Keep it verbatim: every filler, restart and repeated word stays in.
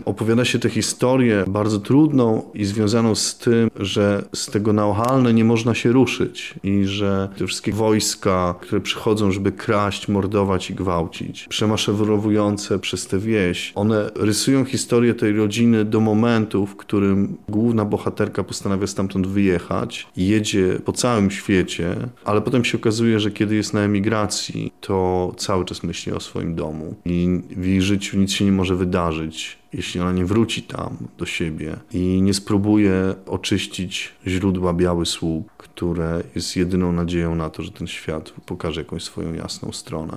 opowiada się tę historię bardzo trudną i związaną z tym, że z tego Nauhalny nie można się ruszyć i że te wszystkie wojska, które przychodzą, żeby kraść, mordować i gwałcić, przemaszerowujące przez tę wieś, one rysują historię tej rodziny do momentu, w którym główna bohaterka postanawia stamtąd wyjechać, jedzie po całym świecie, ale potem się okazuje, że kiedy jest na emigracji, to cały czas myśli o swoim domu i w jej życiu nic się nie może wydarzyć, jeśli ona nie wróci tam do siebie i nie spróbuje oczyścić źródła Biały Słup, które jest jedyną nadzieją na to, że ten świat pokaże jakąś swoją jasną stronę.